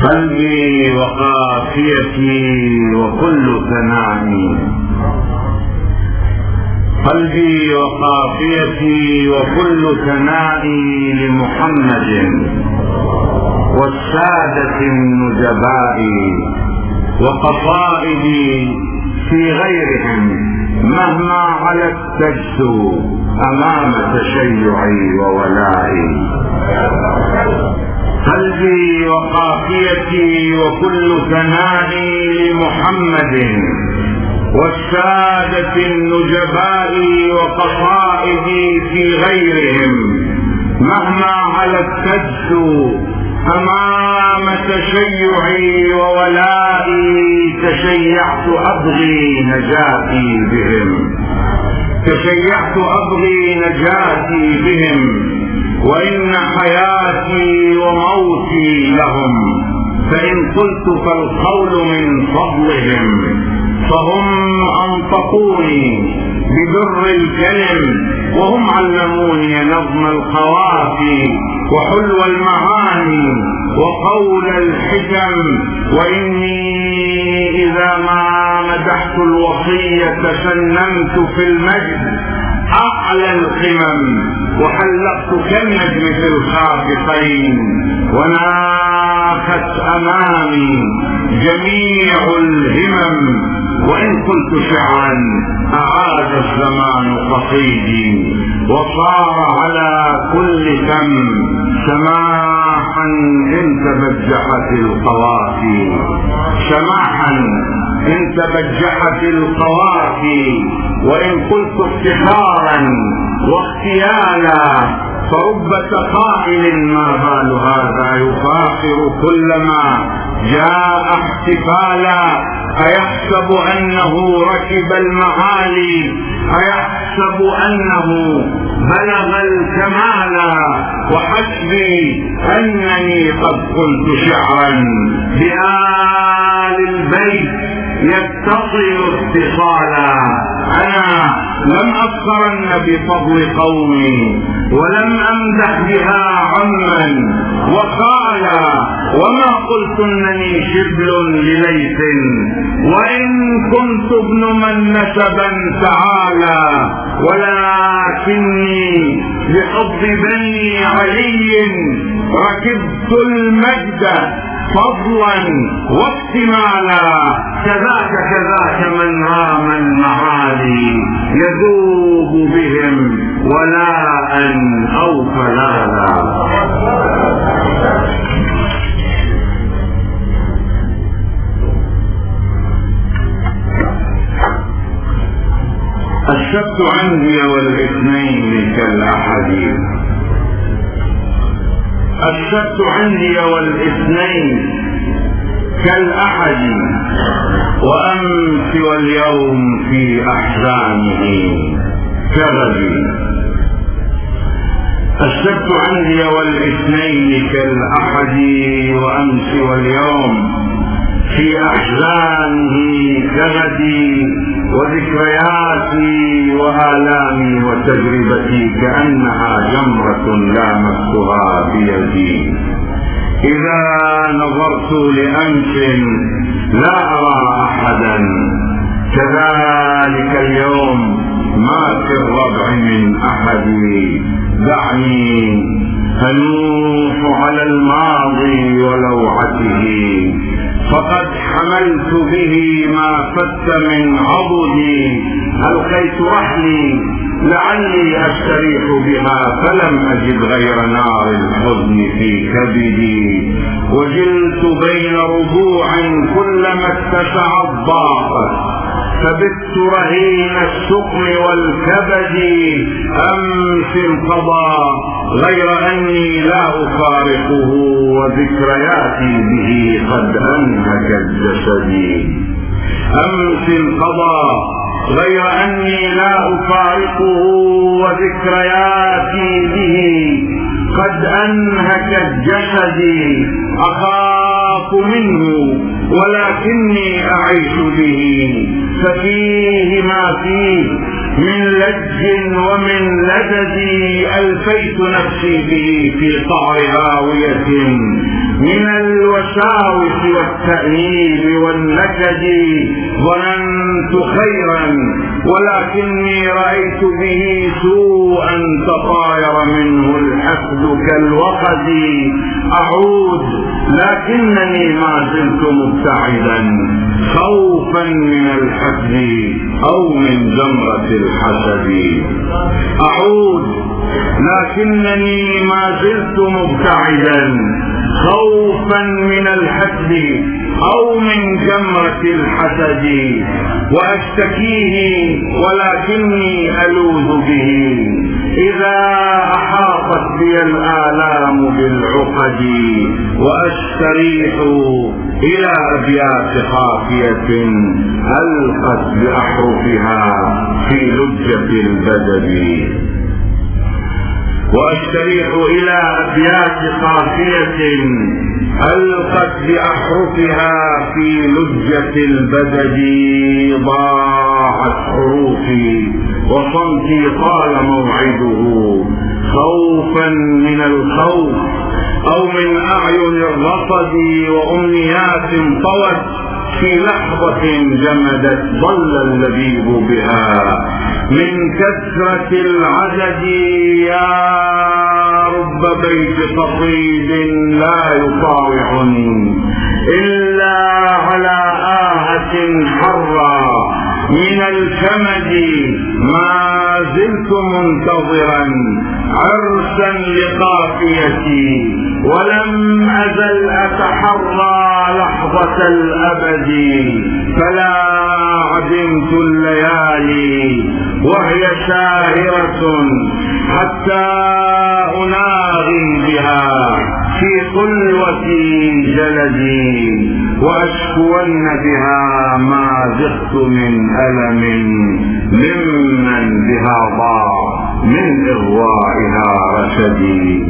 قلبي وقافيتي وكل ثنائي، قلبي وقافيتي وكل ثنائي لمحمد والسادة النجباء، وقصائدي في غيرهم مهما علت تجسو أمام تشيعي وولائي. قلبي وقافيتي وكل ثنائي لمحمد والسادة النجباء، وقصائدي في غيرهم مهما علت تجسو أمام تشيعي وولائي. تشيعت أبغي نجاتي بهم، تشيعت أبغي نجاتي بهم، وإن حياتي وموتي لهم. فإن قلت فالقول من فضلهم، فهم أنطقوني ببر الكلم، وهم علموني نظم القوافي وحلو المعاني وقول الحكم. وإني إذا ما مدحت الوصية سننت في المجد أعلى القمم، وحلقت كالنجم في الخافقين، وناخت أمامي جميع الهمم. وإن قلت شعرا أعاد الزمان قصيدي، وصار على كل فم سماحا إن تبجحت القوافي، سماحا إن تبجحت القوافي. وإن قلت افتخارا واغتيالا، فرب تقائل ما بال هذا يفاخر كلما جاء احتفالا. أيحسب أنه ركب المعالي، أيحسب أنه بلغ الكمالا. وحسبي أنني قد قلت شعرا بآل البيت يتصل اتصالا. أنا لم أفخرن بفضل قومي، ولم أمدح بها عما وقالا، وما قلت أنني شبل لليث، وإن كنت ابن من نسبا تعالى. ولكني بحب بني علي ركبت المجد فضلا واكتمالا. كذاك من رام المعالي يذوب بهم ولاء أو فلالا. السبت عندي والاثنين كالأحد، السبت عندي والاثنين كالأحد، وأمس واليوم في أحزانه كغدي. السبت عندي والاثنين كالأحد، وأمس واليوم في أحزانه كغدي. وذكرياتي وآلامي وتجربتي كأنها جمرة لامستها بيدي. إذا نظرت لأمس لا أرى أحدا، كذلك اليوم ما في الربع من أحد. دعني أنوح على الماضي ولوعته، فقد حملت به ما فت من عضدي. ألقيت رحلي لعلي أستريح بها، فلم أجد غير نار الحزن في كبدي. وجلت بين ربوع كلما اتسعت ضاقت، فبت رهين السقم والكبد. أمس انقضى غير أني لا أفارقه، وذكرياتي به قد أنهكت جسدي. أمس انقضى غير أني لا أفارقه، وذكرياتي به قد أنهكت جسدي. أخاف منه ولكني أعيش به، ففيه ما فيه من لج ومن لدد. ألفيت نفسي به في قعر هاوية من الوساوس والتأنيب والنكد ظننت خيرا ولكني رأيت به سوءا تطاير منه الحقد كالوقد. أعود لكنني ما زلت مبتعدا خوفا من الحقد أو من جمرة الحسد. أعود لكنني ما زلت مبتعدا خوفا من الحقد أو من جمرة الحسد. وأشتكيه ولكني ألوذ به إذا أحاطت بي الآلام بالعقد. وأستريح إلى أبيات خافية ألقت بأحرفها في لجة البدد. وأستريح إلى أبيات قافية ألقت بأحرفها في لجة البدد. ضاعت حروفي وصمتي طال موعده خوفا من الخوف أو من أعين الرصد. وأمنيات طوت في لحظة جمدت ضل اللبيب بها من كثرة العدد. يا رب بيت قصيد لا يطاوعني إلا على آهة حرة من الكمد. ما زلت منتظرا عرسا لقافيتي ولم أزل أتحرى لحظة الأبد. فلا عدمت الليالي وهي ساهرة حتى أناغي بها في خلوتي جلدي وأشكون بها ما زغت من ألم ممن بها ضاع من إغوائها رشدي.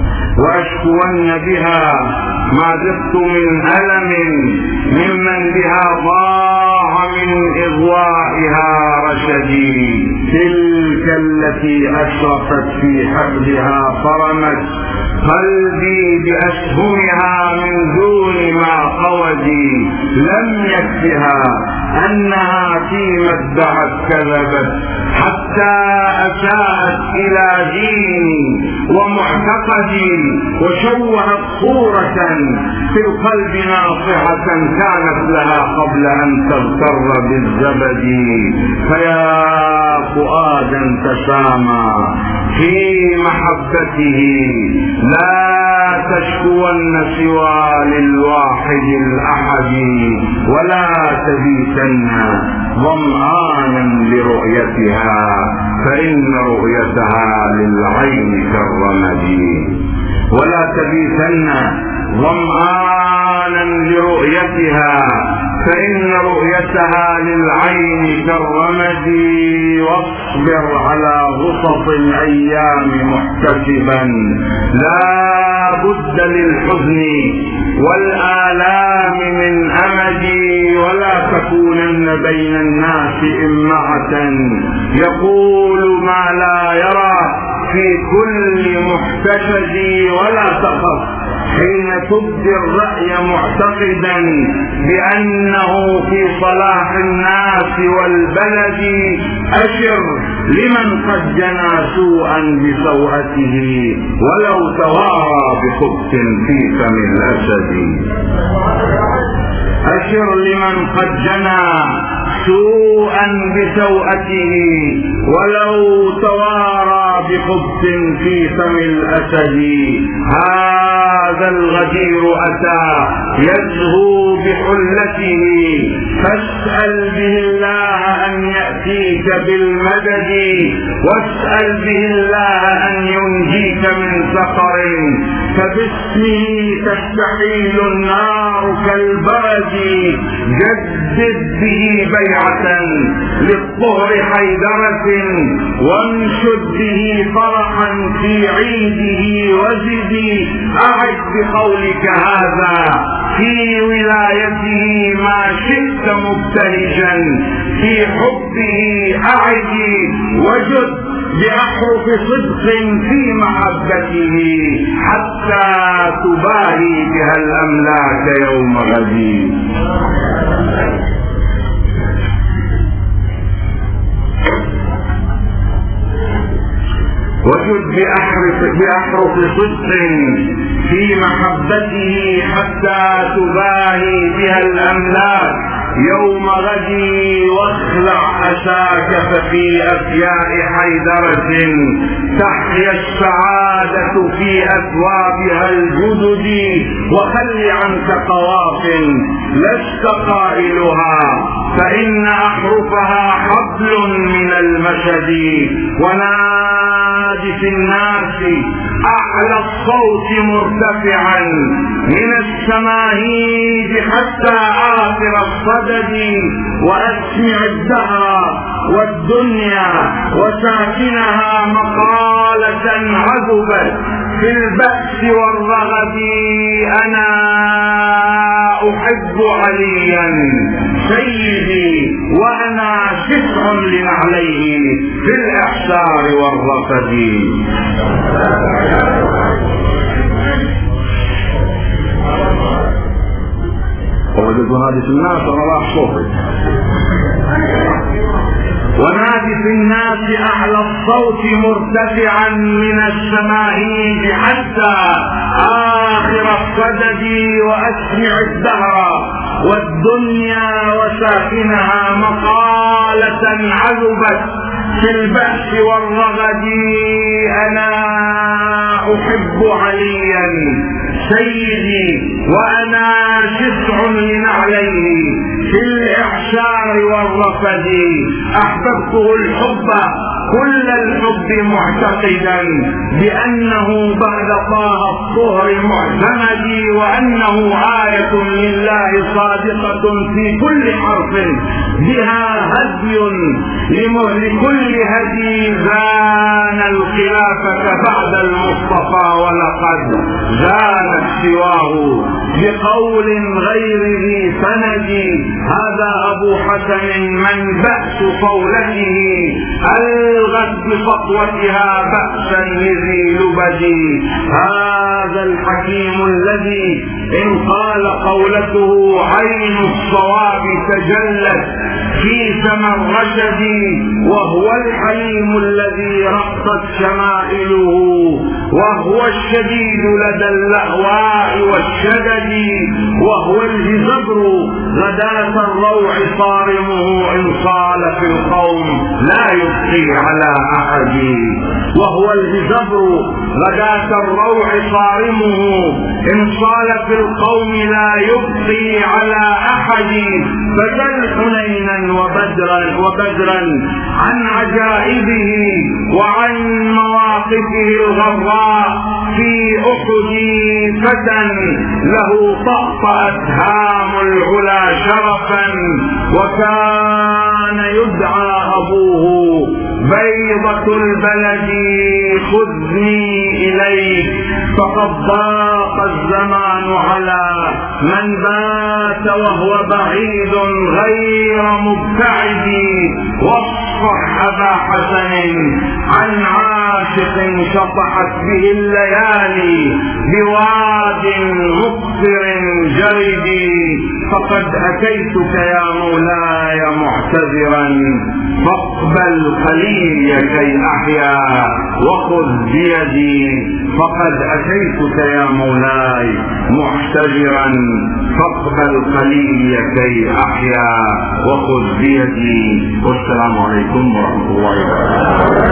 وأشكون بها ما زغت من ألم ممن بها ضاع من إغوائها رشدي. تلك التي أشرفت في حقدها فرمت قلبي بأسهمها من دون ما قودي. لم يكفها أنها فيما ادعت كذبت حتى أساءت إلى ديني ومعتقدي وشوهت صورة في القلب ناصحة كانت لها قبل أن تغتر بالزبد. فيا فؤادا تسامى في محبته لا تشكون سوى للواحد الأحد. ولا تبيتن ظمآنا لرؤيتها فإن رؤيتها للعين كالرمد. ولا تبيتن ظمآنا لرؤيتها فإن رؤيتها للعين كالرمد. واصبر على غصص الأيام محتسبا لا بد للحزن والآلام من أمدي. ولا تكونن بين الناس إمعة يقول ما لا يرى في كل محتشد. ولا تخف حين تبدي الرأي معتقدا بأنه في صلاح الناس والبلد. أشر لمن قد جنى سوءا بسوءته ولو توارى بخبث في فم الأسد. أشر لمن قد جنى سوءا بسوءته ولو توارى بخبث في فم الأسد. هذا الغدير أتى يزهو بحلته فاسأل به الله أن يأتيك بالمدد. واسأل به الله أن ينجيك من سقر فباسمه تستحيل النار كالبرد. جدد به بيعة للطهر حيدرة وانشد به فرحا في عيده وزدي. أعد بقولك هذا في ولايته ما شئت مبتهجا في حبه. أعد وجد بأحرف صدق في محبته حتى تباهي بها الأملاك يوم غد. وجد بأحرف صدق في محبته حتى تباهي بها الأملاك يوم غدي، واخلع أساك ففي أفياء حيدرة تحيا السعادة في أثوابها الجدد، وخل عنك قواف لست قائلها فإن أحرفها حبل من المشد، ونادي في الناس أعلى الصوت مرتفعا من السماهيد حتى آخر الصدد، وأسمع الدهر والدنيا وساكنها مقالة عذبت في البأس والرغد، أنا أحب عليا سيدي وأنا شفع لنعليه في الإحسار والرفد. ووجد نادي في الناس ورواح صوتي، ونادي في الناس أعلى الصوت مرتفعا من السماهيد حتى آخر الصدد، وأسمع الدهر والدنيا وساكنها مقالة عذبت في البأس والرغد، أنا أحب عليا سيدي وأنا شفع لنعليه في الإحشار والرفد، أحببته الحب كل الحب معتقدا بأنه بعد طه الطهر معتمد، وأنه آية لله صادقة في كل حرف بها هدي لكل هدي، زان الخلافة بعد المصطفى ولقد زانت سواه بقول غير ذي سند، هذا أبو حسن من بأس قولته ألغت بخطوتها بأسا لذي لبد، هذا الحكيم الذي إن قال قولته عين الصواب تجلت في سما الرشد، وهو الحليم الذي رقت شمائله، وهو الشديد لدى اللهواء والشدد، وهو الجزبر غداة الروع صارمه إن صال في القوم لا يبقي على أحد، وهو الجزبر غداة الروع صارمه إن صال في القوم لا يبقي على أحد، فجل حنينا وبدرا عن عجائبه وعن مواقفه الغراء في أحد، فتى له طأطأت هام العلا شرفا، وكان يدعى أبوه بيضة البلد، خذني إليك فقد ضاق الزمان على من بات وهو بعيد غير مبتعد، واصفح أبا حسن عن عاشق شطحت به الليالي بواد مقصر جرد، فقد أتيتك يا مولاي معتذرا فاقبل خليلي كي أحيا وخذ بيدي، فقد أتيتك يا مولاي معتذرا فاقبل خليلي كي أحيا وخذ بيدي، والسلام عليكم ورحمة الله وبركاته.